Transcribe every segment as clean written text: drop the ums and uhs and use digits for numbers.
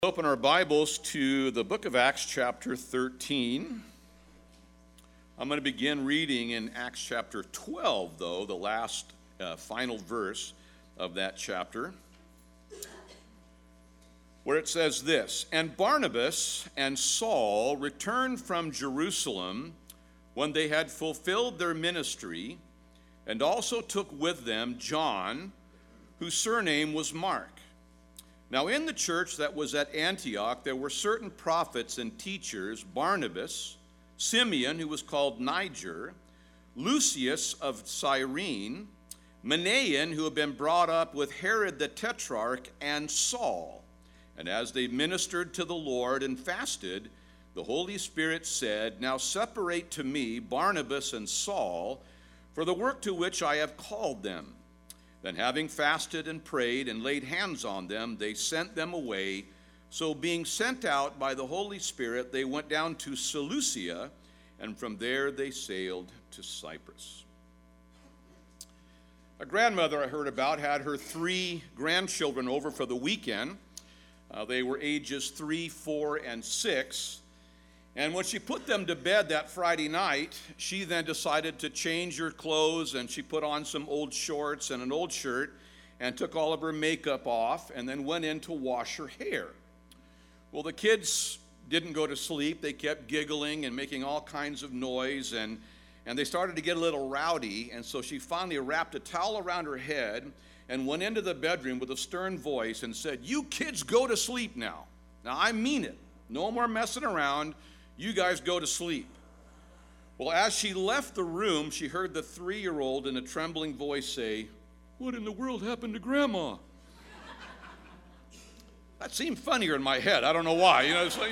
Open our Bibles to the book of Acts chapter 13. I'm going to begin reading in Acts chapter 12, though, the last final verse of that chapter, where it says this: "And Barnabas and Saul returned from Jerusalem when they had fulfilled their ministry, and also took with them John, whose surname was Mark. Now in the church that was at Antioch there were certain prophets and teachers, Barnabas, Simeon, who was called Niger, Lucius of Cyrene, Manaen, who had been brought up with Herod the Tetrarch, and Saul. And as they ministered to the Lord and fasted, the Holy Spirit said, 'Now separate to me Barnabas and Saul for the work to which I have called them.' Then having fasted and prayed and laid hands on them, they sent them away. So being sent out by the Holy Spirit, they went down to Seleucia, and from there they sailed to Cyprus." A grandmother I heard about had her 3 grandchildren over for the weekend. They were ages 3, 4, and 6. And when she put them to bed that Friday night, she then decided to change her clothes, and she put on some old shorts and an old shirt and took all of her makeup off and then went in to wash her hair. Well, the kids didn't go to sleep. They kept giggling and making all kinds of noise, and they started to get a little rowdy, and so she finally wrapped a towel around her head and went into the bedroom with a stern voice and said, "You kids go to sleep now. Now, I mean it. No more messing around. You guys go to sleep." Well, as she left the room, she heard the 3-year-old in a trembling voice say, "What in the world happened to Grandma?" That seemed funnier in my head. I don't know why.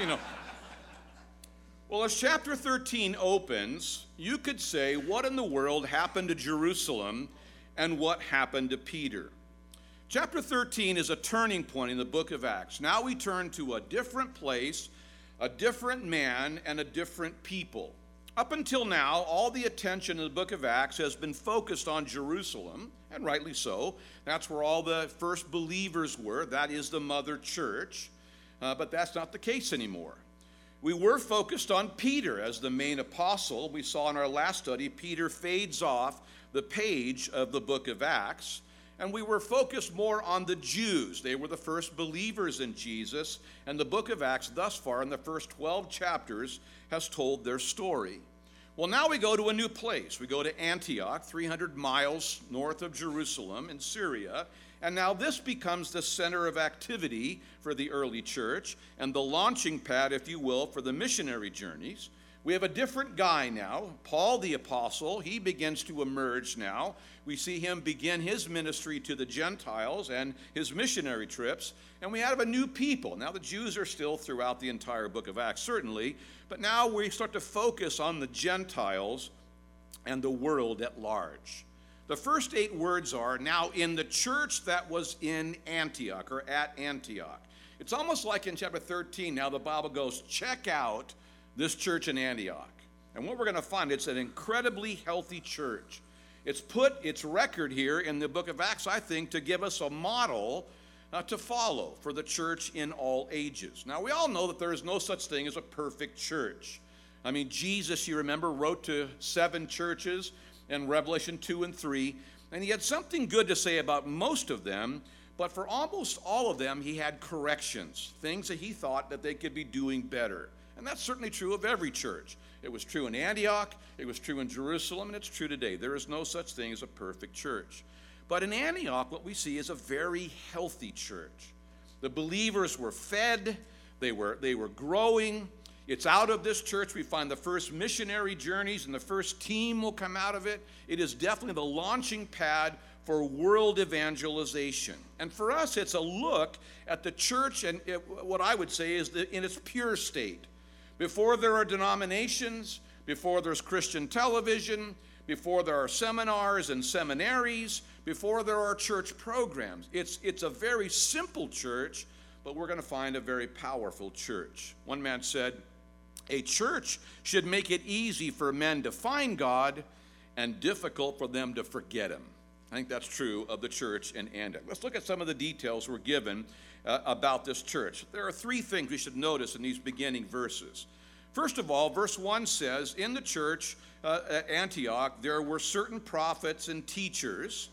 Well, as chapter 13 opens, you could say, what in the world happened to Jerusalem and what happened to Peter? Chapter 13 is a turning point in the book of Acts. Now we turn to a different place, a different man, and a different people. Up until now, all the attention in the book of Acts has been focused on Jerusalem, and rightly so. That's where all the first believers were. That is the mother church. But that's not the case anymore. We were focused on Peter as the main apostle. We saw in our last study, Peter fades off the page of the book of Acts. And we were focused more on the Jews. They were the first believers in Jesus, and the book of Acts thus far in the first 12 chapters has told their story. Well, now we go to a new place. We go to Antioch, 300 miles north of Jerusalem in Syria, and now this becomes the center of activity for the early church and the launching pad, if you will, for the missionary journeys. We have a different guy now, Paul the apostle. He begins to emerge now. We see him begin his ministry to the Gentiles and his missionary trips. And we have a new people. Now the Jews are still throughout the entire book of Acts, certainly. But now we start to focus on the Gentiles and the world at large. The first 8 words are, "Now in the church that was in Antioch," or at Antioch. It's almost like in chapter 13, now the Bible goes, check out this church in Antioch. And what we're going to find, it's an incredibly healthy church. It's put its record here in the book of Acts, I think, to give us a model to follow for the church in all ages. Now, we all know that there is no such thing as a perfect church. I mean, Jesus, you remember, wrote to 7 churches in Revelation 2 and 3, and he had something good to say about most of them, but for almost all of them, he had corrections, things that he thought that they could be doing better. And that's certainly true of every church. It was true in Antioch, it was true in Jerusalem, and it's true today. There is no such thing as a perfect church. But in Antioch, what we see is a very healthy church. The believers were fed, they were growing. It's out of this church we find the first missionary journeys, and the first team will come out of it. It is definitely the launching pad for world evangelization. And for us, it's a look at the church, and what I would say is in its pure state. Before there are denominations, before there's Christian television, before there are seminars and seminaries, before there are church programs. It's a very simple church, but we're going to find a very powerful church. One man said, "A church should make it easy for men to find God and difficult for them to forget him." I think that's true of the church in Antioch. Let's look at some of the details we're given about this church. There are three things we should notice in these beginning verses. First of all, verse 1 says, in the church at Antioch, there were certain prophets and teachers.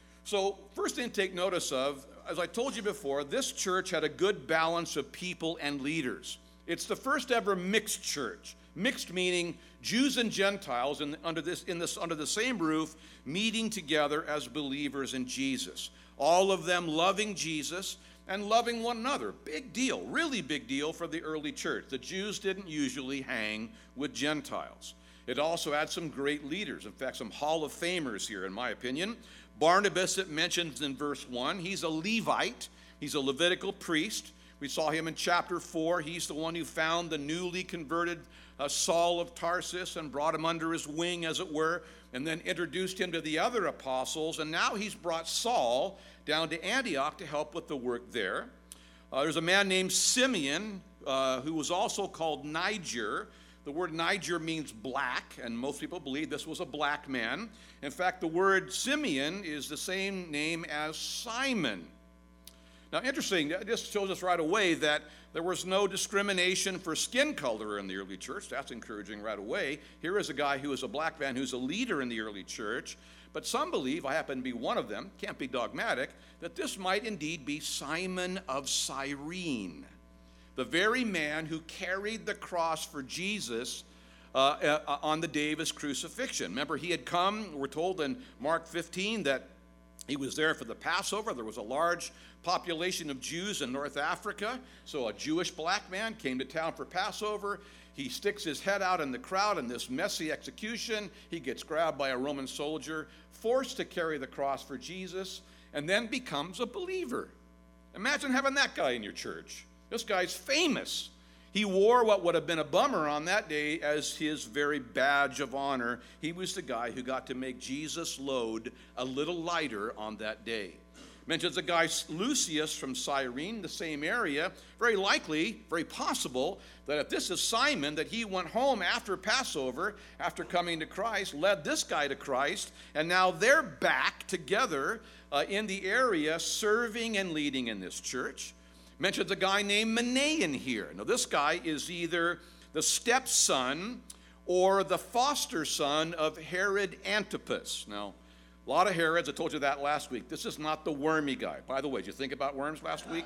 So first thing to take notice of, as I told you before, this church had a good balance of people and leaders. It's the first ever mixed church. Mixed meaning Jews and Gentiles under the same roof, meeting together as believers in Jesus. All of them loving Jesus and loving one another. Big deal, really big deal for the early church. The Jews didn't usually hang with Gentiles. It also had some great leaders. In fact, some Hall of Famers here, in my opinion. Barnabas, it mentions in verse 1, he's a Levite. He's a Levitical priest. We saw him in chapter 4. He's the one who found the newly converted Saul of Tarsus and brought him under his wing, as it were, and then introduced him to the other apostles. And now he's brought Saul down to Antioch to help with the work there. There's a man named Simeon who was also called Niger. The word Niger means black, and most people believe this was a black man. In fact, the word Simeon is the same name as Simon. Now, interesting, this shows us right away that there was no discrimination for skin color in the early church. That's encouraging right away. Here is a guy who is a black man who's a leader in the early church. But some believe, I happen to be one of them, can't be dogmatic, that this might indeed be Simon of Cyrene, the very man who carried the cross for Jesus on the day of his crucifixion. Remember, he had come, we're told in Mark 15 that he was there for the Passover. There was a large population of Jews in North Africa, so a Jewish black man came to town for Passover. He sticks his head out in the crowd in this messy execution. He gets grabbed by a Roman soldier, forced to carry the cross for Jesus, and then becomes a believer. Imagine having that guy in your church. This guy's famous. He wore what would have been a bummer on that day as his very badge of honor. He was the guy who got to make Jesus' load a little lighter on that day. Mentions a guy, Lucius from Cyrene, the same area. Very likely, very possible, that if this is Simon, that he went home after Passover, after coming to Christ, led this guy to Christ, and now they're back together in the area serving and leading in this church. Mentions a guy named Manaen here. Now, this guy is either the stepson or the foster son of Herod Antipas. Now, a lot of Herods, I told you that last week. This is not the wormy guy. By the way, did you think about worms last week?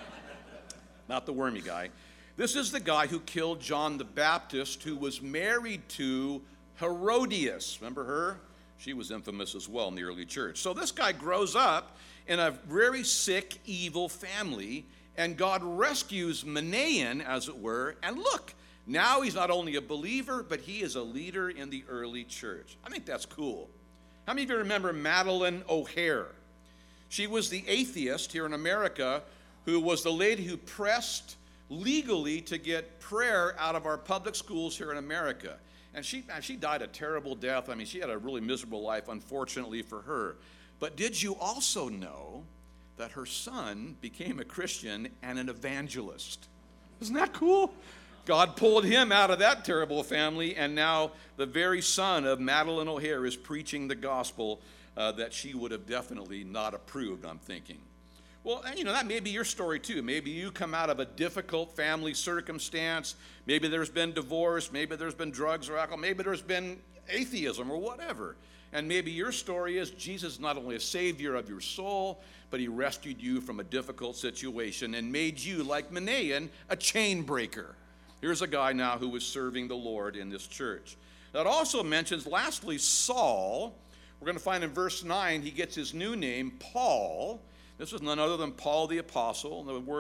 Not the wormy guy. This is the guy who killed John the Baptist, who was married to Herodias. Remember her? She was infamous as well in the early church. So this guy grows up in a very sick, evil family, and God rescues Manaen, as it were, and look, now he's not only a believer, but he is a leader in the early church. I think that's cool. How many of you remember Madalyn O'Hair? She was the atheist here in America who was the lady who pressed legally to get prayer out of our public schools here in America. And she died a terrible death. I mean, she had a really miserable life, unfortunately for her. But did you also know that her son became a Christian and an evangelist? Isn't that cool? God pulled him out of that terrible family, and now the very son of Madalyn O'Hair is preaching the gospel that she would have definitely not approved, I'm thinking. Well, that may be your story too. Maybe you come out of a difficult family circumstance. Maybe there's been divorce. Maybe there's been drugs or alcohol. Maybe there's been atheism or whatever. And maybe your story is Jesus is not only a savior of your soul, but he rescued you from a difficult situation and made you, like Manaen, a chain breaker. Here's a guy now who is serving the Lord in this church. That also mentions, lastly, Saul. We're going to find in verse 9 he gets his new name, Paul. This was none other than Paul the Apostle.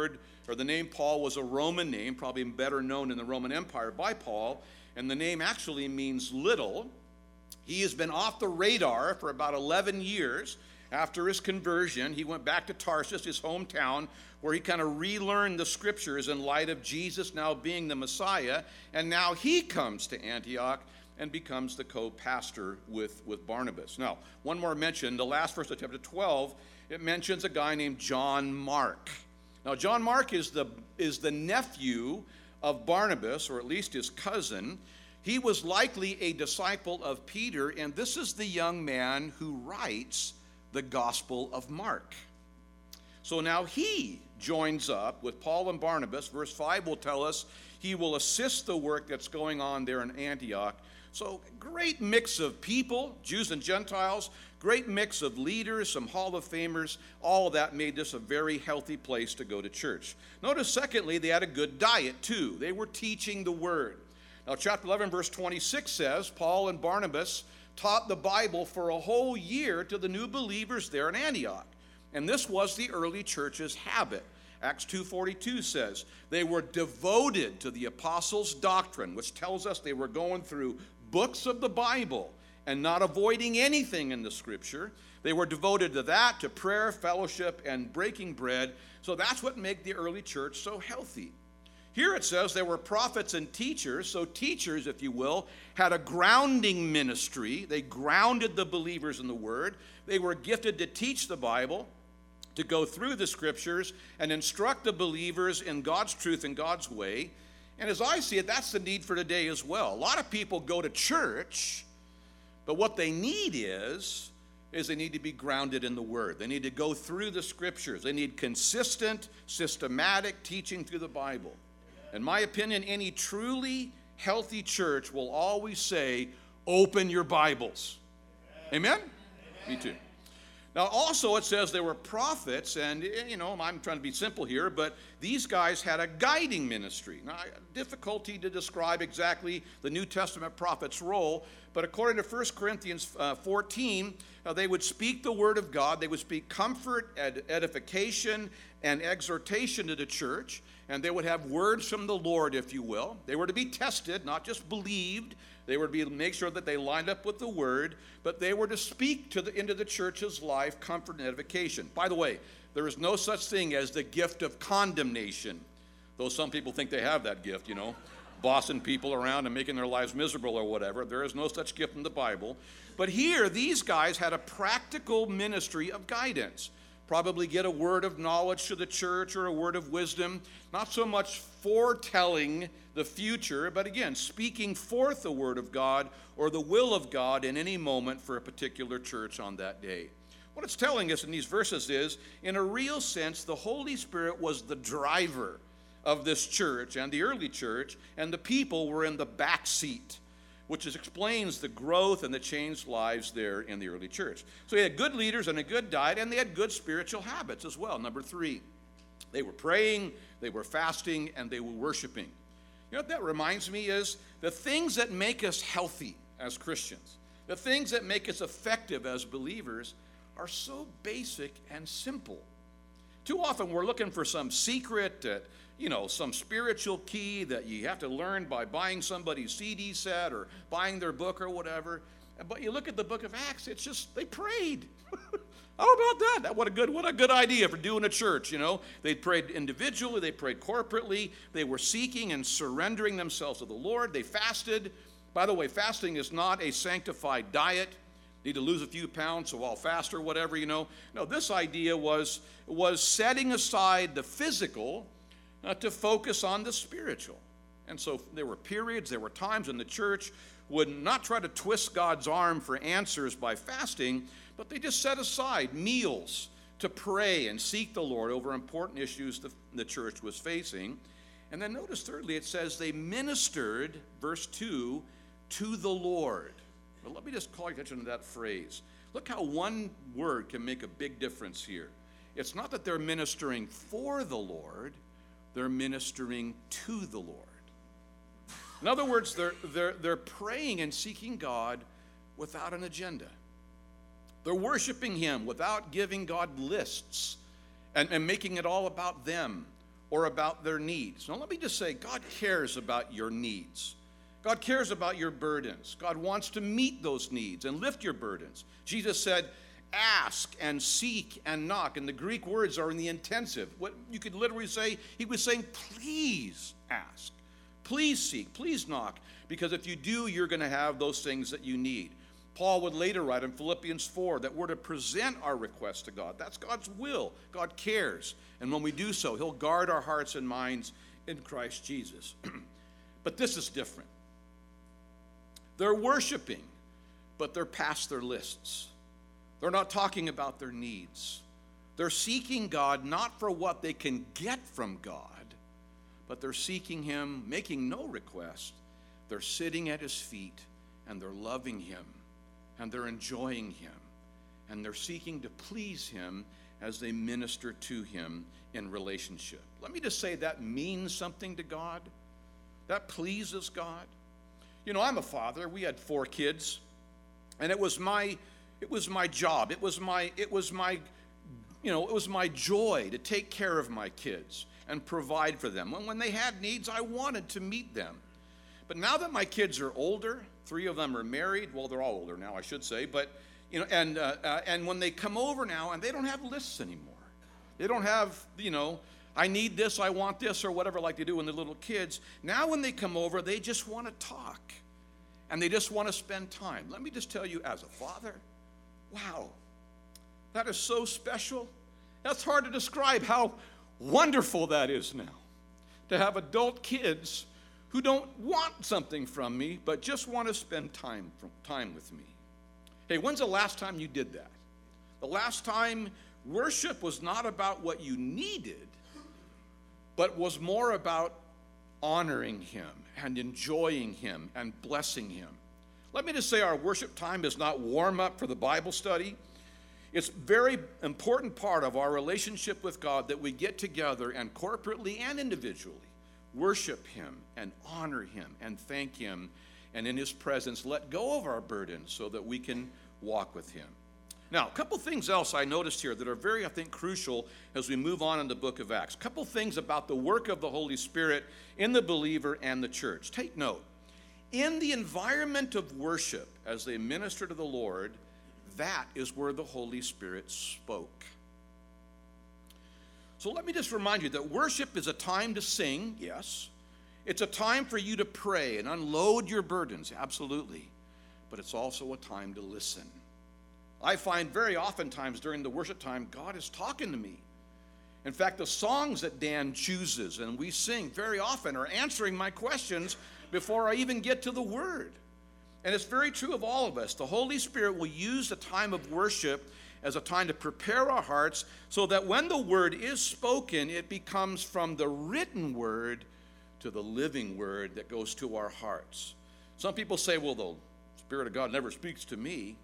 The name Paul was a Roman name, probably better known in the Roman Empire by Paul, and the name actually means little. He has been off the radar for about 11 years. After his conversion, he went back to Tarsus, his hometown, where he kind of relearned the scriptures in light of Jesus now being the Messiah. And now he comes to Antioch and becomes the co-pastor with Barnabas. Now, one more mention. The last verse of chapter 12, it mentions a guy named John Mark. Now, John Mark is the nephew of Barnabas, or at least his cousin. He was likely a disciple of Peter, and this is the young man who writes the Gospel of Mark. So now he joins up with Paul and Barnabas. Verse 5 will tell us he will assist the work that's going on there in Antioch. So great mix of people, Jews and Gentiles, great mix of leaders, some Hall of Famers. All of that made this a very healthy place to go to church. Notice, secondly, they had a good diet too. They were teaching the word. Now, chapter 11, verse 26 says, Paul and Barnabas taught the Bible for a whole year to the new believers there in Antioch. And this was the early church's habit. Acts 2:42 says, they were devoted to the apostles' doctrine, which tells us they were going through books of the Bible and not avoiding anything in the scripture. They were devoted to that, to prayer, fellowship, and breaking bread. So that's what made the early church so healthy. Here it says there were prophets and teachers. So teachers, if you will, had a grounding ministry. They grounded the believers in the word. They were gifted to teach the Bible, to go through the scriptures and instruct the believers in God's truth and God's way. And as I see it, that's the need for today as well. A lot of people go to church, but what they need is they need to be grounded in the word. They need to go through the scriptures. They need consistent, systematic teaching through the Bible. In my opinion, any truly healthy church will always say, open your Bibles. Amen? Me too. Now, also it says there were prophets, and, I'm trying to be simple here, but these guys had a guiding ministry. Now, difficulty to describe exactly the New Testament prophet's role, but according to 1 Corinthians 14, they would speak the word of God. They would speak comfort, edification, and exhortation to the church, and they would have words from the Lord, if you will. They were to be tested, not just believed. They were to make sure that they lined up with the word, but they were to speak into the church's life, comfort and edification. By the way, there is no such thing as the gift of condemnation, though some people think they have that gift, bossing people around and making their lives miserable or whatever. There is no such gift in the Bible. But here, these guys had a practical ministry of guidance. Probably get a word of knowledge to the church or a word of wisdom, not so much foretelling the future, but again, speaking forth the word of God or the will of God in any moment for a particular church on that day. What it's telling us in these verses is, in a real sense, the Holy Spirit was the driver of this church and the early church, and the people were in the back seat, which explains the growth and the changed lives there in the early church. So they had good leaders and a good diet, and they had good spiritual habits as well. Number 3, they were praying, they were fasting, and they were worshiping. You know what that reminds me is the things that make us healthy as Christians, the things that make us effective as believers are so basic and simple. Too often we're looking for some secret, some spiritual key that you have to learn by buying somebody's CD set or buying their book or whatever. But you look at the book of Acts, it's just, they prayed. How about that? What a good idea for doing a church, They prayed individually, they prayed corporately, they were seeking and surrendering themselves to the Lord. They fasted. By the way, fasting is not a sanctified diet. Need to lose a few pounds, so I'll fast or whatever, No, this idea was setting aside the physical to focus on the spiritual. And so there were periods, there were times when the church would not try to twist God's arm for answers by fasting, but they just set aside meals to pray and seek the Lord over important issues the church was facing. And then notice thirdly, it says they ministered, verse 2, to the Lord. But let me just call your attention to that phrase. Look how one word can make a big difference here. It's not that they're ministering for the Lord, they're ministering to the Lord. In other words, they're praying and seeking God without an agenda. They're worshiping Him without giving God lists and making it all about them or about their needs. Now let me just say, God cares about your needs. God cares about your burdens. God wants to meet those needs and lift your burdens. Jesus said, ask and seek and knock. And the Greek words are in the intensive. What you could literally say, he was saying, please ask, please seek, please knock. Because if you do, you're going to have those things that you need. Paul would later write in Philippians 4 that we're to present our requests to God. That's God's will. God cares. And when we do so, He'll guard our hearts and minds in Christ Jesus. But this is different. They're worshiping, but they're past their lists. They're not talking about their needs. They're seeking God not for what they can get from God, but they're seeking him, making no request. They're sitting at his feet, and they're loving him, and they're enjoying him, and they're seeking to please him as they minister to him in relationship. Let me just say that means something to God. That pleases God. You know, I'm a father. We had 4 kids, and it was my job. It was my joy to take care of my kids and provide for them. When they had needs, I wanted to meet them. But now that my kids are older, 3 of them are married. Well, they're all older now, I should say. But and when they come over now, and they don't have lists anymore. They don't have, I need this, I want this, or whatever, like they do when they're little kids. Now when they come over, they just want to talk, and they just want to spend time. Let me just tell you, as a father, wow, that is so special. That's hard to describe how wonderful that is now, to have adult kids who don't want something from me, but just want to spend time with me. Hey, when's the last time you did that? The last time worship was not about what you needed, but was more about honoring him and enjoying him and blessing him. Let me just say, our worship time is not warm up for the Bible study. It's a very important part of our relationship with God that we get together and corporately and individually worship him and honor him and thank him, and in his presence let go of our burdens so that we can walk with him. Now, a couple things else I noticed here that are very, I think, crucial as we move on in the book of Acts. A couple things about the work of the Holy Spirit in the believer and the church. Take note. In the environment of worship, as they minister to the Lord, that is where the Holy Spirit spoke. So let me just remind you that worship is a time to sing, yes. It's a time for you to pray and unload your burdens, absolutely. But it's also a time to listen. I find very oftentimes during the worship time, God is talking to me. In fact, the songs that Dan chooses and we sing very often are answering my questions before I even get to the word. And it's very true of all of us. The Holy Spirit will use the time of worship as a time to prepare our hearts so that when the word is spoken, it becomes from the written word to the living word that goes to our hearts. Some people say, well, the Spirit of God never speaks to me.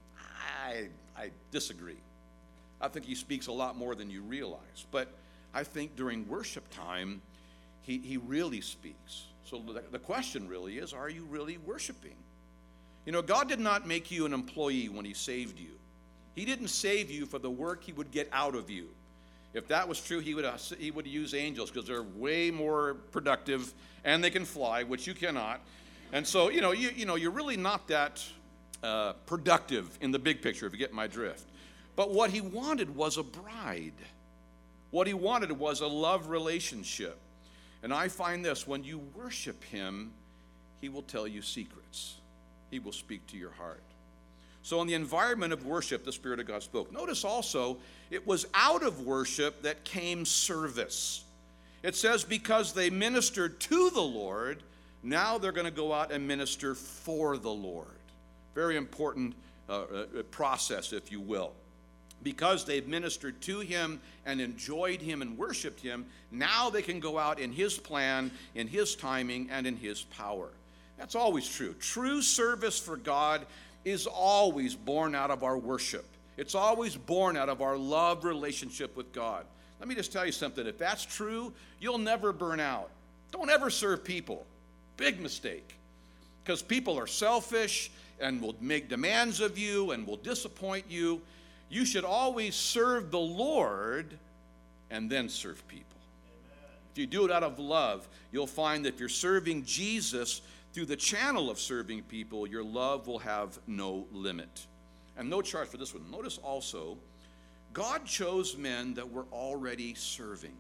I disagree. I think he speaks a lot more than you realize. But I think during worship time, he really speaks. So the question really is, are you really worshiping? You know, God did not make you an employee when he saved you. He didn't save you for the work he would get out of you. If that was true, he would use angels because they're way more productive and they can fly, which you cannot. And so, you're really not that productive in the big picture, if you get my drift. But what he wanted was a bride. What he wanted was a love relationship. And I find this, when you worship him, he will tell you secrets. He will speak to your heart. So in the environment of worship, the Spirit of God spoke. Notice also, it was out of worship that came service. It says, because they ministered to the Lord, now they're going to go out and minister for the Lord. Very important process, if you will. Because they've ministered to him and enjoyed him and worshiped him, now they can go out in his plan, in his timing, and in his power. That's always true. True service for God is always born out of our worship. It's always born out of our love relationship with God. Let me just tell you something. If that's true, you'll never burn out. Don't ever serve people. Big mistake. Because people are selfish and will make demands of you and will disappoint you. You should always serve the Lord and then serve people. Amen. If you do it out of love, you'll find that if you're serving Jesus through the channel of serving people, your love will have no limit. And no charge for this one. Notice also, God chose men that were already serving.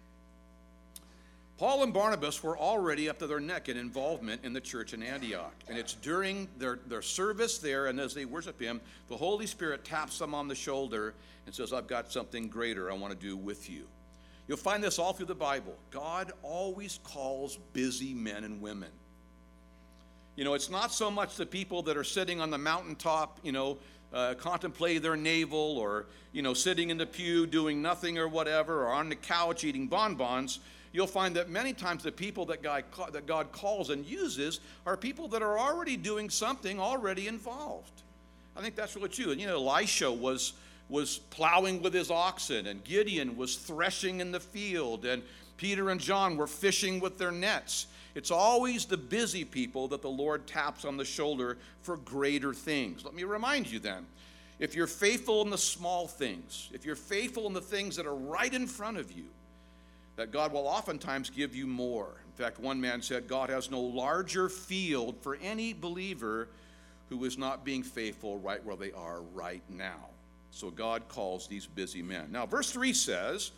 Paul and Barnabas were already up to their neck in involvement in the church in Antioch. And it's during their service there, and as they worship him, the Holy Spirit taps them on the shoulder and says, I've got something greater I want to do with you. You'll find this all through the Bible. God always calls busy men and women. You know, it's not so much the people that are sitting on the mountaintop, contemplating their navel, or, sitting in the pew doing nothing or whatever, or on the couch eating bonbons. You'll find that many times the people that God calls and uses are people that are already doing something, already involved. I think that's really true. And, Elisha was plowing with his oxen, and Gideon was threshing in the field, and Peter and John were fishing with their nets. It's always the busy people that the Lord taps on the shoulder for greater things. Let me remind you then, if you're faithful in the small things, if you're faithful in the things that are right in front of you, that God will oftentimes give you more. In fact, one man said, God has no larger field for any believer who is not being faithful right where they are right now. So God calls these busy men. Now, verse 3 says,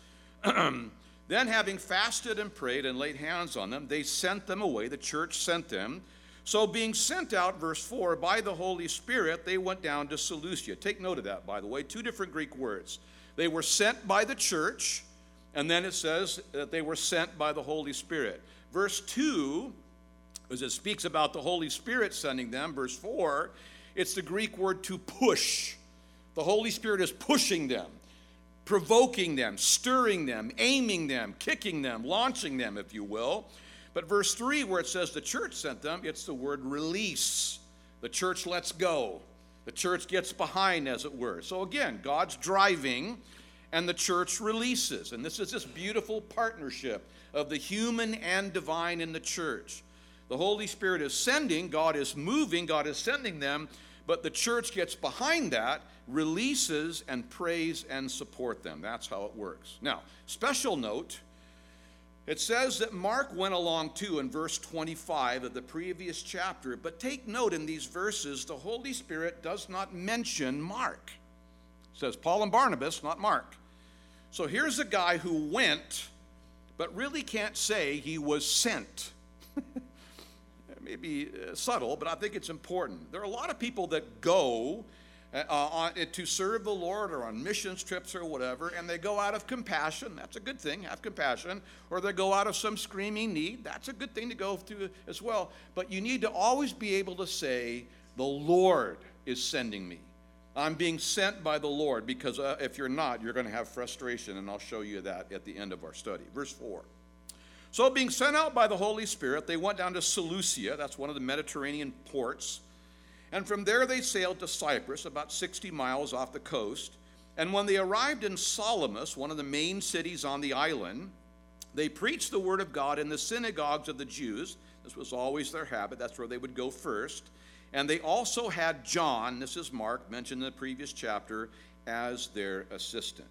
then having fasted and prayed and laid hands on them, they sent them away. The church sent them. So being sent out, verse 4, by the Holy Spirit, they went down to Seleucia. Take note of that, by the way. Two different Greek words. They were sent by the church, and then it says that they were sent by the Holy Spirit. Verse 2, as it speaks about the Holy Spirit sending them, verse 4, it's the Greek word to push. The Holy Spirit is pushing them, provoking them, stirring them, aiming them, kicking them, launching them, if you will. But verse 3, where it says the church sent them, it's the word release. The church lets go. The church gets behind, as it were. So again, God's driving, and the church releases. And this is this beautiful partnership of the human and divine in the church. The Holy Spirit is sending, God is moving, God is sending them, but the church gets behind that, releases, and prays and support them. That's how it works. Now, special note, it says that Mark went along too in verse 25 of the previous chapter, but take note in these verses, the Holy Spirit does not mention Mark. It says Paul and Barnabas, not Mark. So here's a guy who went, but really can't say he was sent. Maybe subtle, but I think it's important. There are a lot of people that go to serve the Lord or on missions trips or whatever, and they go out of compassion. That's a good thing, have compassion. Or they go out of some screaming need. That's a good thing to go to as well. But you need to always be able to say, the Lord is sending me. I'm being sent by the Lord, because if you're not, you're going to have frustration, and I'll show you that at the end of our study. Verse 4. So being sent out by the Holy Spirit, they went down to Seleucia. That's one of the Mediterranean ports. And from there they sailed to Cyprus, about 60 miles off the coast. And when they arrived in Salamis, one of the main cities on the island, they preached the word of God in the synagogues of the Jews. This was always their habit. That's where they would go first. And they also had John, this is Mark, mentioned in the previous chapter, as their assistant.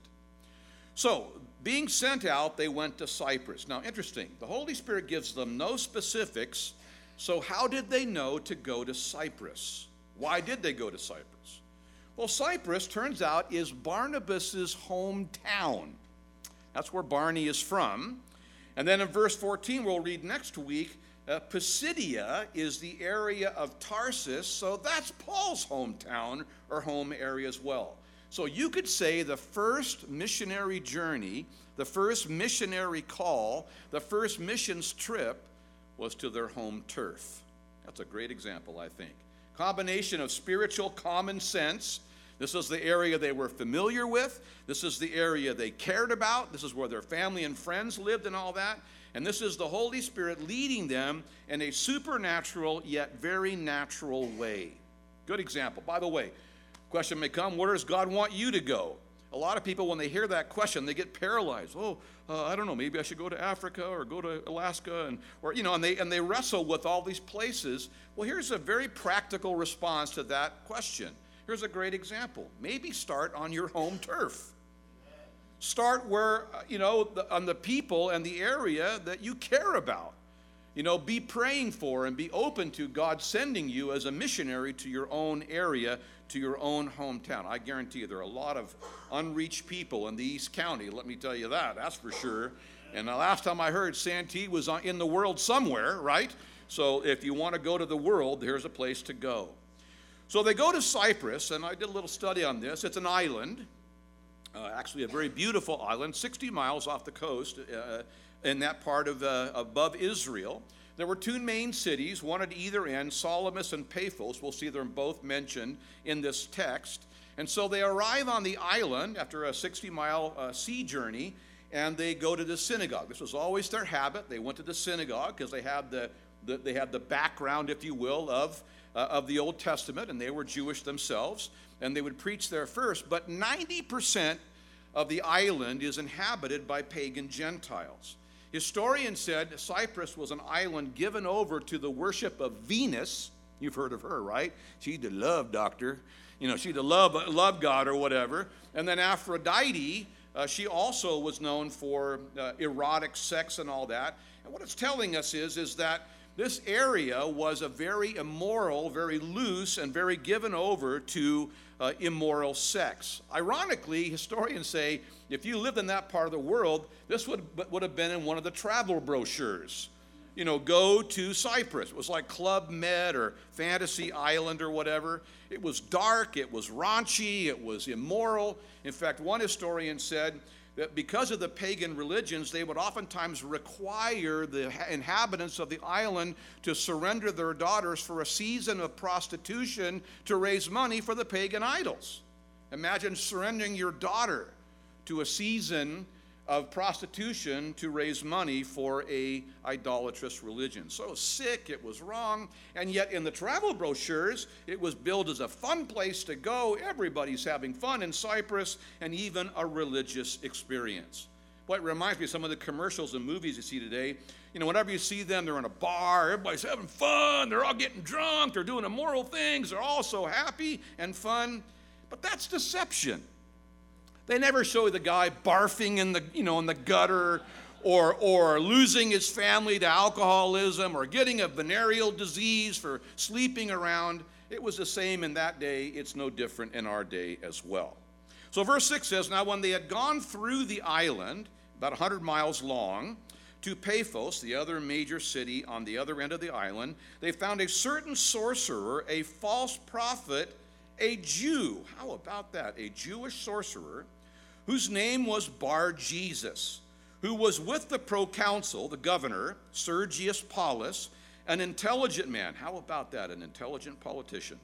So, being sent out, they went to Cyprus. Now, interesting, the Holy Spirit gives them no specifics. So how did they know to go to Cyprus? Why did they go to Cyprus? Well, Cyprus, turns out, is Barnabas' hometown. That's where Barney is from. And then in verse 14, we'll read next week, Pisidia is the area of Tarsus, so that's Paul's hometown or home area as well. So you could say the first missionary journey, the first missionary call, the first missions trip was to their home turf. That's a great example, I think. Combination of spiritual common sense. This is the area they were familiar with. This is the area they cared about. This is where their family and friends lived and all that. And this is the Holy Spirit leading them in a supernatural yet very natural way. Good example. By the way, question may come, where does God want you to go? A lot of people, when they hear that question, they get paralyzed. I don't know, maybe I should go to Africa or go to Alaska, and they wrestle with all these places. Well, here's a very practical response to that question. Here's a great example. Maybe start on your home turf. Start where, on the people and the area that you care about. Be praying for and be open to God sending you as a missionary to your own area, to your own hometown. I guarantee you there are a lot of unreached people in the East County, let me tell you that, that's for sure. And the last time I heard, Santee was in the world somewhere, right? So if you want to go to the world, here's a place to go. So they go to Cyprus, and I did a little study on this. It's an island, actually a very beautiful island, 60 miles off the coast in that part of above Israel. There were two main cities, one at either end, Salamis and Paphos. We'll see them both mentioned in this text. And so they arrive on the island after a 60-mile sea journey, and they go to the synagogue. This was always their habit. They went to the synagogue because they had the background, if you will, of the Old Testament, and they were Jewish themselves, and they would preach there first. But 90% of the island is inhabited by pagan Gentiles. Historians said Cyprus was an island given over to the worship of Venus. You've heard of her, right? She's the love doctor. She's the love god or whatever. And then Aphrodite, she also was known for erotic sex and all that. And what it's telling us is that this area was a very immoral, very loose, and very given over to immoral sex. Ironically, historians say if you lived in that part of the world, this would have been in one of the travel brochures. Go to Cyprus. It was like Club Med or Fantasy Island or whatever. It was dark, it was raunchy, it was immoral. In fact, one historian said that because of the pagan religions, they would oftentimes require the inhabitants of the island to surrender their daughters for a season of prostitution to raise money for the pagan idols. Imagine surrendering your daughter to a season of prostitution to raise money for a idolatrous religion. So sick, it was wrong, and yet in the travel brochures, it was billed as a fun place to go. Everybody's having fun in Cyprus, and even a religious experience. Boy, it reminds me of some of the commercials and movies you see today. Whenever you see them, they're in a bar, everybody's having fun, they're all getting drunk, they're doing immoral things, they're all so happy and fun. But that's deception. They never show the guy barfing in the gutter, or losing his family to alcoholism, or getting a venereal disease for sleeping around. It was the same in that day. It's no different in our day as well. So verse 6 says, now when they had gone through the island, about 100 miles long, to Paphos, the other major city on the other end of the island, they found a certain sorcerer, a false prophet, a Jew. How about that? A Jewish sorcerer, whose name was Bar-Jesus, who was with the proconsul, the governor, Sergius Paulus, an intelligent man. How about that, an intelligent politician?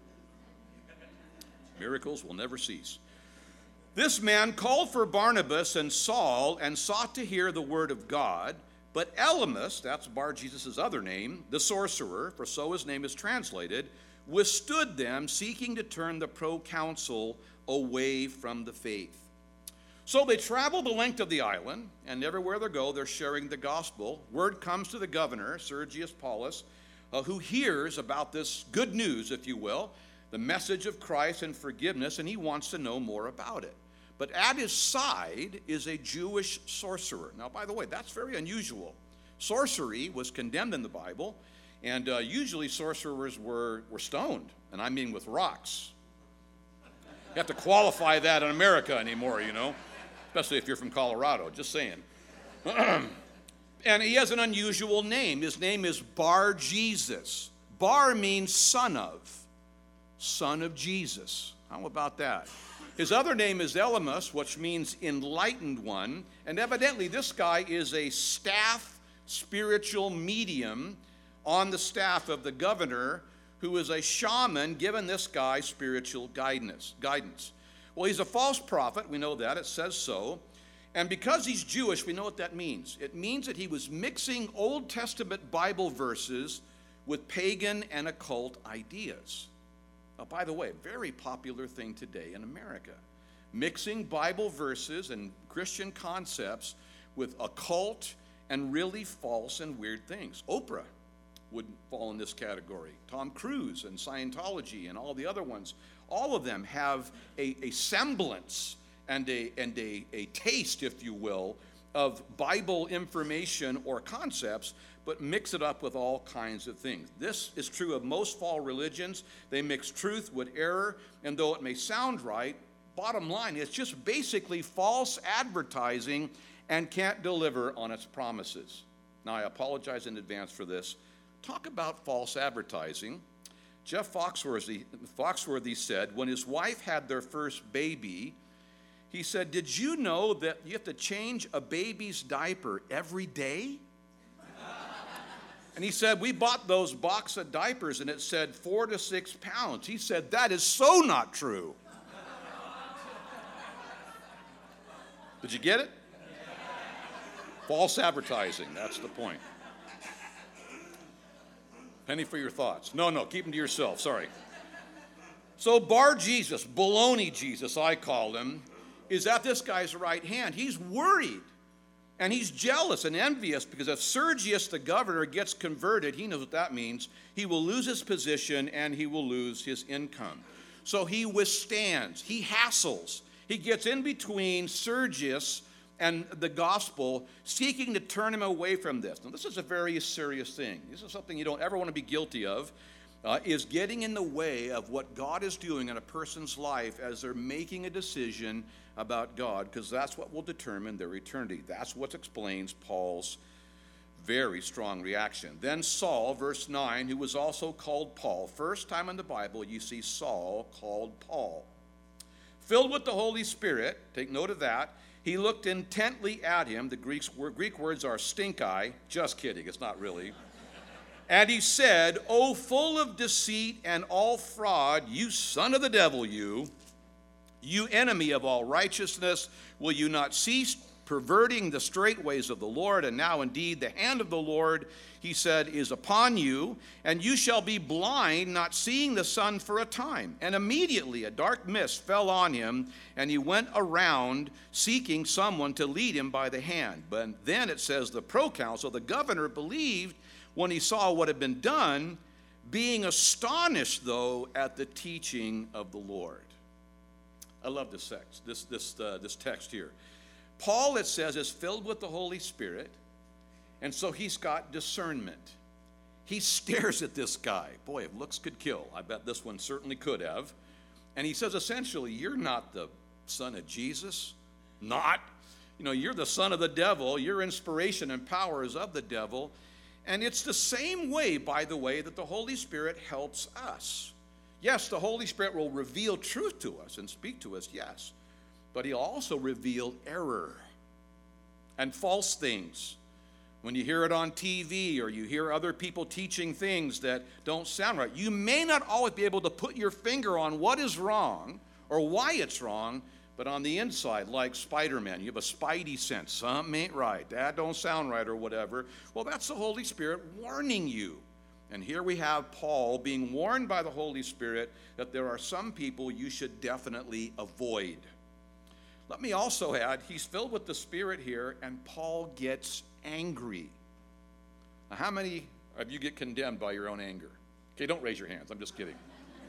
Miracles will never cease. This man called for Barnabas and Saul and sought to hear the word of God, but Elymas, that's Bar-Jesus' other name, the sorcerer, for so his name is translated, withstood them, seeking to turn the proconsul away from the faith. So they travel the length of the island, and everywhere they go, they're sharing the gospel. Word comes to the governor, Sergius Paulus, who hears about this good news, if you will, the message of Christ and forgiveness, and he wants to know more about it. But at his side is a Jewish sorcerer. Now, by the way, that's very unusual. Sorcery was condemned in the Bible, and usually sorcerers were stoned, and I mean with rocks. You have to qualify that in America anymore, especially if you're from Colorado, just saying. And he has an unusual name. His name is Bar-Jesus. Bar means son of Jesus. How about that? His other name is Elymas, which means enlightened one, and evidently this guy is a staff spiritual medium on the staff of the governor, who is a shaman giving this guy spiritual guidance. Well, he's a false prophet. We know that. It says so. And because he's Jewish, we know what that means. It means that he was mixing Old Testament Bible verses with pagan and occult ideas. Now, by the way, very popular thing today in America. Mixing Bible verses and Christian concepts with occult and really false and weird things. Oprah would fall in this category. Tom Cruise and Scientology and all the other ones. All of them have a semblance and a taste, if you will, of Bible information or concepts, but mix it up with all kinds of things. This is true of most false religions. They mix truth with error, and though it may sound right, bottom line, it's just basically false advertising and can't deliver on its promises. Now, I apologize in advance for this. Talk about false advertising. Jeff Foxworthy said when his wife had their first baby, he said, "Did you know that you have to change a baby's diaper every day?" And he said, we bought those box of diapers and it said 4 to 6 pounds. He said, that is so not true. Did you get it? False advertising, that's the point. Penny for your thoughts. No, keep them to yourself, sorry. So Bar Jesus, Baloney Jesus I call him, is at this guy's right hand. He's worried. And he's jealous and envious because if Sergius, the governor, gets converted, he knows what that means. He will lose his position and he will lose his income. So he withstands, he hassles. He gets in between Sergius and the gospel, seeking to turn him away from this. Now, this is a very serious thing. This is something you don't ever want to be guilty of, is getting in the way of what God is doing in a person's life as they're making a decision about God, because that's what will determine their eternity. That's what explains Paul's very strong reaction. Then Saul, verse 9, who was also called Paul. First time in the Bible you see Saul called Paul. Filled with the Holy Spirit, take note of that, he looked intently at him. The Greek words are stink eye. Just kidding, it's not really. And he said, O full of deceit and all fraud, you son of the devil, you enemy of all righteousness, will you not cease perverting the straight ways of the Lord? And now indeed the hand of the Lord, he said, is upon you, and you shall be blind, not seeing the sun for a time. And immediately a dark mist fell on him, and he went around seeking someone to lead him by the hand. But then it says the proconsul, the governor, believed when he saw what had been done, being astonished, though, at the teaching of the Lord. I love this text, this text here. Paul, it says, is filled with the Holy Spirit, and so he's got discernment. He stares at this guy. Boy, if looks could kill, I bet this one certainly could have. And he says, essentially, you're not the son of Jesus. Not. You're the son of the devil. Your inspiration and power is of the devil. And it's the same way, by the way, that the Holy Spirit helps us. Yes, the Holy Spirit will reveal truth to us and speak to us, yes. But he'll also reveal error and false things. When you hear it on TV or you hear other people teaching things that don't sound right, you may not always be able to put your finger on what is wrong or why it's wrong, but on the inside, like Spider-Man, you have a spidey sense. Something ain't right. That don't sound right or whatever. Well, that's the Holy Spirit warning you. And here we have Paul being warned by the Holy Spirit that there are some people you should definitely avoid. Let me also add, he's filled with the Spirit here, and Paul gets angry. Now, how many of you get condemned by your own anger? Okay, don't raise your hands. I'm just kidding.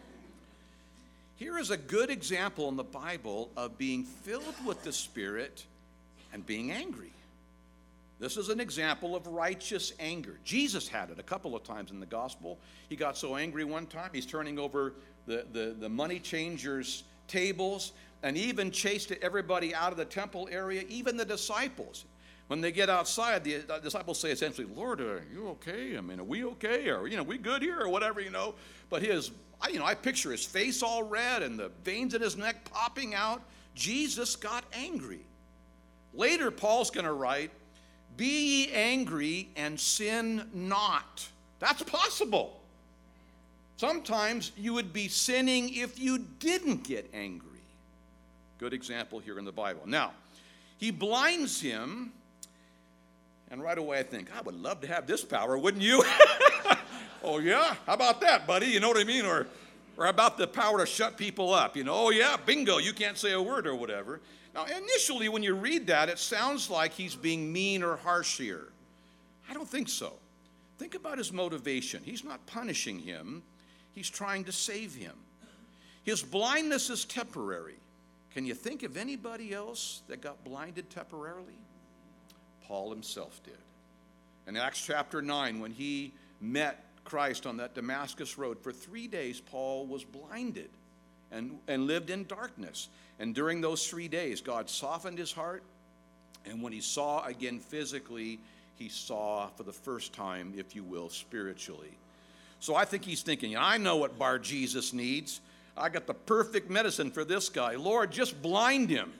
Here is a good example in the Bible of being filled with the Spirit and being angry. This is an example of righteous anger. Jesus had it a couple of times in the gospel. He got so angry one time, he's turning over the money changers' tables and even chased everybody out of the temple area, even the disciples. When they get outside, the disciples say essentially, Lord, are you okay? I mean, are we okay? Or, we good here or whatever, But I picture his face all red and the veins in his neck popping out. Jesus got angry. Later, Paul's going to write, be ye angry and sin not. That's possible. Sometimes you would be sinning if you didn't get angry. Good example here in the Bible. Now, he blinds him, and right away I think, I would love to have this power, wouldn't you? Oh yeah, how about that, buddy? You know what I mean? Or about the power to shut people up. Oh yeah, bingo, you can't say a word or whatever. Now, initially, when you read that, it sounds like he's being mean or harsh here. I don't think so. Think about his motivation. He's not punishing him. He's trying to save him. His blindness is temporary. Can you think of anybody else that got blinded temporarily? Paul himself did. In Acts chapter 9, when he met Christ on that Damascus road, for 3 days, Paul was blinded and lived in darkness. And during those 3 days, God softened his heart. And when he saw again physically, he saw for the first time, if you will, spiritually. So I think he's thinking, I know what Bar Jesus needs. I got the perfect medicine for this guy. Lord, just blind him.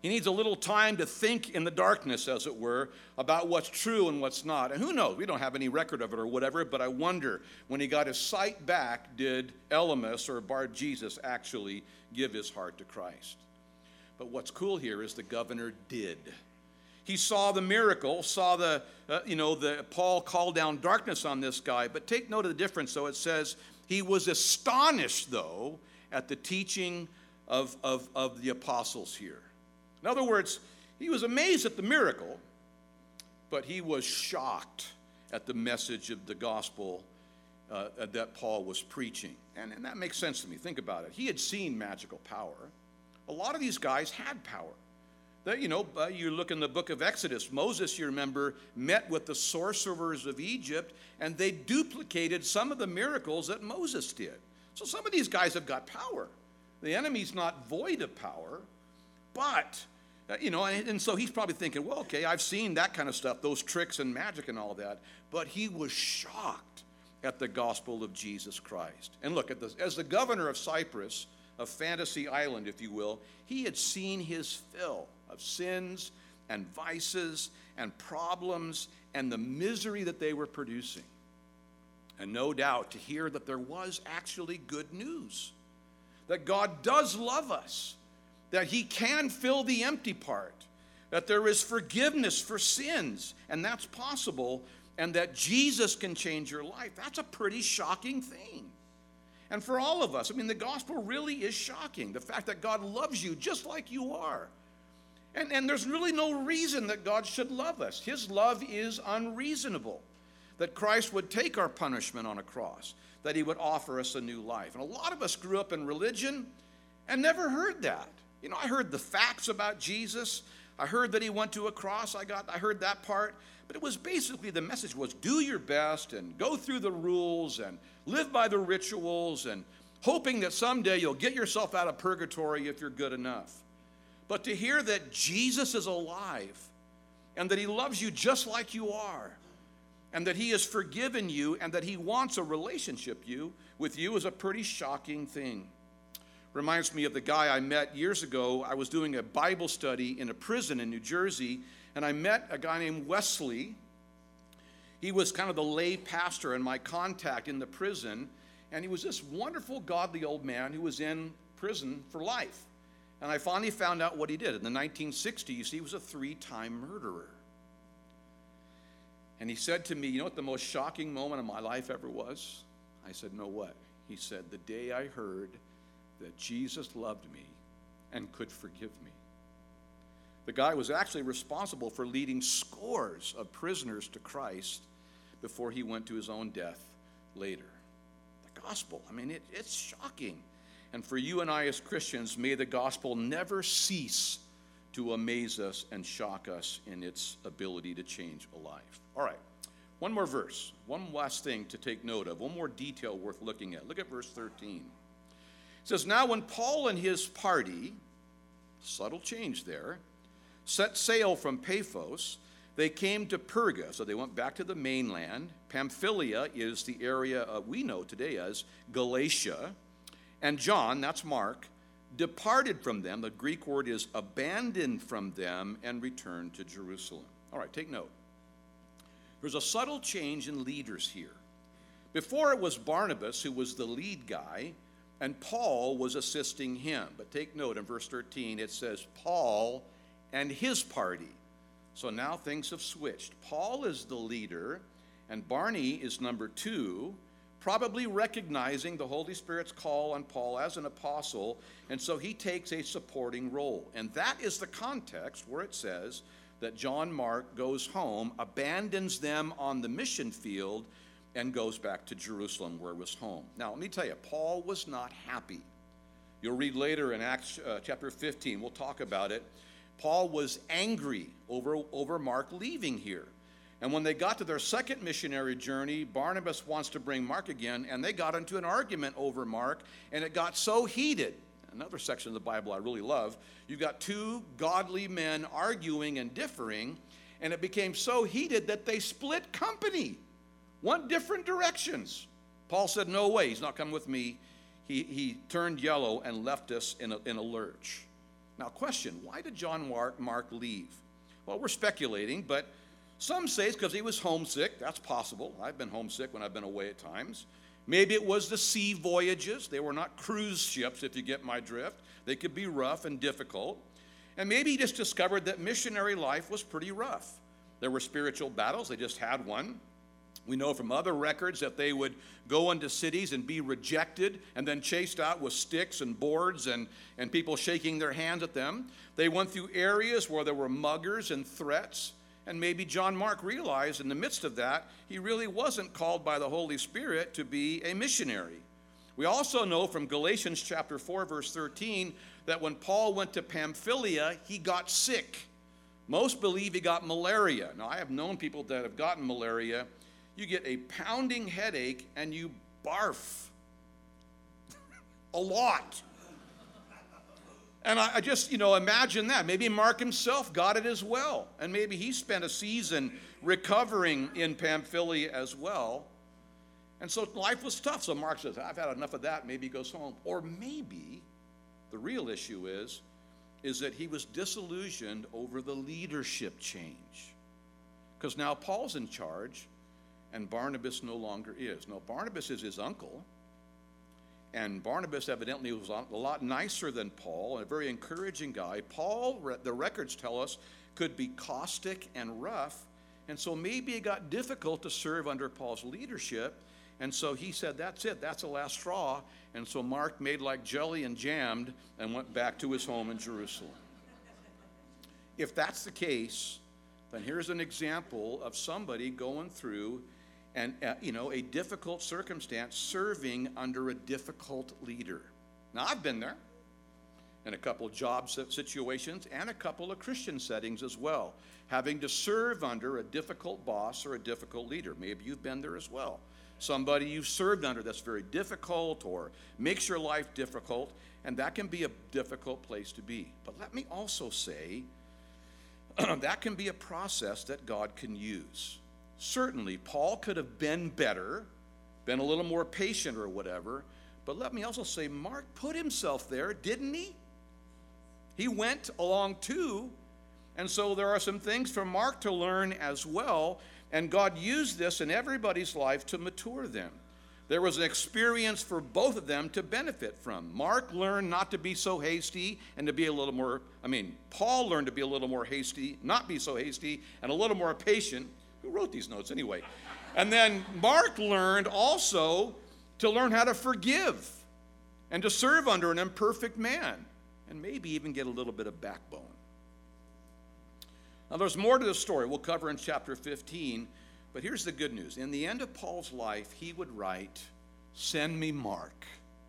He needs a little time to think in the darkness, as it were, about what's true and what's not. And who knows? We don't have any record of it or whatever, but I wonder, when he got his sight back, did Elymas or Bar-Jesus actually give his heart to Christ? But what's cool here is the governor did. He saw the miracle, saw the Paul called down darkness on this guy. But take note of the difference, though. It says he was astonished, though, at the teaching of the apostles here. In other words, he was amazed at the miracle, but he was shocked at the message of the gospel that Paul was preaching. And that makes sense to me. Think about it. He had seen magical power. A lot of these guys had power. You look in the book of Exodus, Moses, you remember, met with the sorcerers of Egypt, and they duplicated some of the miracles that Moses did. So some of these guys have got power. The enemy's not void of power, but, and so he's probably thinking, well, okay, I've seen that kind of stuff, those tricks and magic and all that, but he was shocked at the gospel of Jesus Christ. And look, as the governor of Cyprus, of Fantasy Island, if you will, he had seen his fill of sins and vices and problems and the misery that they were producing. And no doubt to hear that there was actually good news, that God does love us, that he can fill the empty part, that there is forgiveness for sins, and that's possible, and that Jesus can change your life. That's a pretty shocking thing. And for all of us, the gospel really is shocking. The fact that God loves you just like you are. And there's really no reason that God should love us. His love is unreasonable. That Christ would take our punishment on a cross. That he would offer us a new life. And a lot of us grew up in religion and never heard that. I heard the facts about Jesus. I heard that he went to a cross. I heard that part. But it was basically, the message was do your best and go through the rules and live by the rituals and hoping that someday you'll get yourself out of purgatory if you're good enough. But to hear that Jesus is alive and that he loves you just like you are and that he has forgiven you and that he wants a relationship with you is a pretty shocking thing. Reminds me of the guy I met years ago. I was doing a Bible study in a prison in New Jersey, and I met a guy named Wesley. He was kind of the lay pastor and my contact in the prison, and he was this wonderful, godly old man who was in prison for life. And I finally found out what he did. In the 1960s, he was a 3-time murderer. And he said to me, you know what the most shocking moment of my life ever was? I said, no, what? He said, the day I heard that Jesus loved me and could forgive me. The guy was actually responsible for leading scores of prisoners to Christ before he went to his own death later. The gospel, it's shocking. And for you and I as Christians, may the gospel never cease to amaze us and shock us in its ability to change a life. All right, one more verse, one last thing to take note of, one more detail worth looking at. Look at verse 13. It says, now when Paul and his party, subtle change there, set sail from Paphos, they came to Perga. So they went back to the mainland. Pamphylia is the area we know today as Galatia. And John, that's Mark, departed from them. The Greek word is abandoned from them and returned to Jerusalem. All right, take note. There's a subtle change in leaders here. Before it was Barnabas who was the lead guy, and Paul was assisting him. But take note, in verse 13, it says Paul and his party. So now things have switched. Paul is the leader, and Barney is number 2, probably recognizing the Holy Spirit's call on Paul as an apostle, and so he takes a supporting role. And that is the context where it says that John Mark goes home, abandons them on the mission field, and goes back to Jerusalem where it was home. Now, let me tell you, Paul was not happy. You'll read later in Acts chapter 15, we'll talk about it. Paul was angry over Mark leaving here. And when they got to their second missionary journey, Barnabas wants to bring Mark again, and they got into an argument over Mark, and it got so heated. Another section of the Bible I really love. You got 2 godly men arguing and differing, and it became so heated that they split company, went different directions. Paul said, no way, he's not coming with me. He turned yellow and left us in a lurch. Now, question, why did John Mark leave? Well, we're speculating, but some say it's because he was homesick. That's possible. I've been homesick when I've been away at times. Maybe it was the sea voyages. They were not cruise ships, if you get my drift. They could be rough and difficult. And maybe he just discovered that missionary life was pretty rough. There were spiritual battles. They just had one. We know from other records that they would go into cities and be rejected and then chased out with sticks and boards and people shaking their hands at them. They went through areas where there were muggers and threats. And maybe John Mark realized in the midst of that, he really wasn't called by the Holy Spirit to be a missionary. We also know from Galatians chapter 4, verse 13, that when Paul went to Pamphylia, he got sick. Most believe he got malaria. Now, I have known people that have gotten malaria. You get a pounding headache and you barf a lot. And I just, imagine that. Maybe Mark himself got it as well. And maybe he spent a season recovering in Pamphylia as well. And so life was tough. So Mark says, I've had enough of that. Maybe he goes home. Or maybe the real issue is that he was disillusioned over the leadership change. Because now Paul's in charge and Barnabas no longer is. Now, Barnabas is his uncle. And Barnabas evidently was a lot nicer than Paul, and a very encouraging guy. Paul, the records tell us, could be caustic and rough. And so maybe it got difficult to serve under Paul's leadership. And so he said, that's it, that's the last straw. And so Mark made like jelly and jammed and went back to his home in Jerusalem. If that's the case, then here's an example of somebody going through a difficult circumstance, serving under a difficult leader. Now, I've been there in a couple of job situations and a couple of Christian settings as well, having to serve under a difficult boss or a difficult leader. Maybe you've been there as well. Somebody you've served under that's very difficult or makes your life difficult, and that can be a difficult place to be. But let me also say that can be a process that God can use. Certainly, Paul could have been better, been a little more patient or whatever, but let me also say, Mark put himself there, didn't he? He went along too, and so there are some things for Mark to learn as well, and God used this in everybody's life to mature them. There was an experience for both of them to benefit from. Mark learned not to be so hasty and to be a little more, Paul learned to be a little more hasty, not be so hasty, and a little more patient. Who wrote these notes anyway? And then Mark learned also to learn how to forgive and to serve under an imperfect man and maybe even get a little bit of backbone. Now, there's more to the story we'll cover in chapter 15, but here's the good news. In the end of Paul's life, he would write, "Send me Mark,"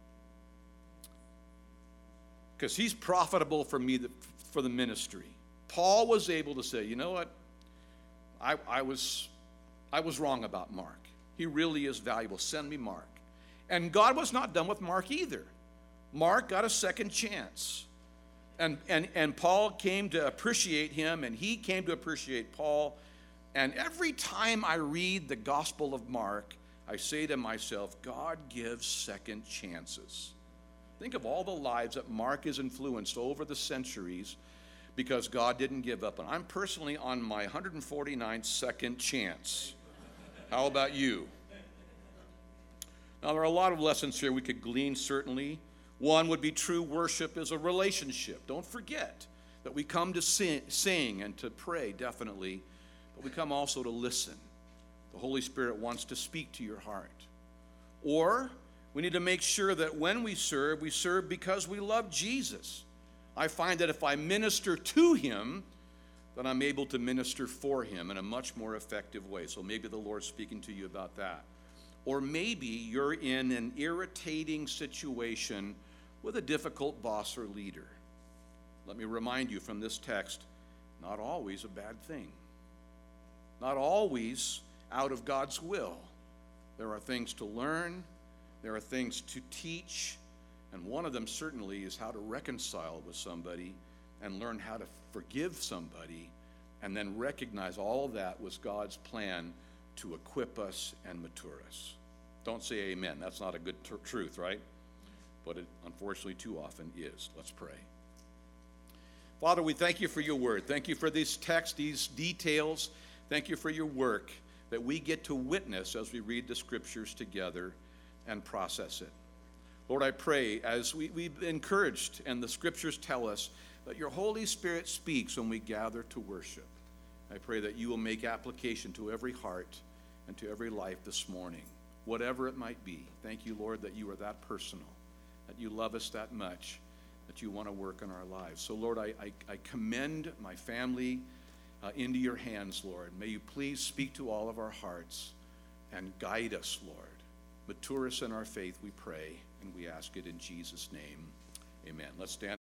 because he's profitable for me for the ministry. Paul was able to say, you know what? I was wrong about Mark. He really is valuable. Send me Mark. And God was not done with Mark either. Mark got a second chance. And Paul came to appreciate him, and he came to appreciate Paul. And every time I read the Gospel of Mark, I say to myself, God gives second chances. Think of all the lives that Mark has influenced over the centuries, because God didn't give up. And I'm personally on my 149th second chance. How about you? Now, there are a lot of lessons here we could glean, certainly. One would be true worship is a relationship. Don't forget that we come to sing and to pray, definitely, but we come also to listen. The Holy Spirit wants to speak to your heart. Or we need to make sure that when we serve because we love Jesus. I find that if I minister to him, then I'm able to minister for him in a much more effective way. So maybe the Lord's speaking to you about that. Or maybe you're in an irritating situation with a difficult boss or leader. Let me remind you from this text, not always a bad thing. Not always out of God's will. There are things to learn. There are things to teach. And one of them certainly is how to reconcile with somebody and learn how to forgive somebody and then recognize all that was God's plan to equip us and mature us. Don't say amen. That's not a good truth, right? But it unfortunately too often is. Let's pray. Father, we thank you for your word. Thank you for this text, these details. Thank you for your work that we get to witness as we read the scriptures together and process it. Lord, I pray as we've encouraged and the scriptures tell us that your Holy Spirit speaks when we gather to worship. I pray that you will make application to every heart and to every life this morning, whatever it might be. Thank you, Lord, that you are that personal, that you love us that much, that you want to work in our lives. So, Lord, I commend my family into your hands, Lord. May you please speak to all of our hearts and guide us, Lord. Mature us in our faith, we pray, and we ask it in Jesus' name. Amen. Let's stand.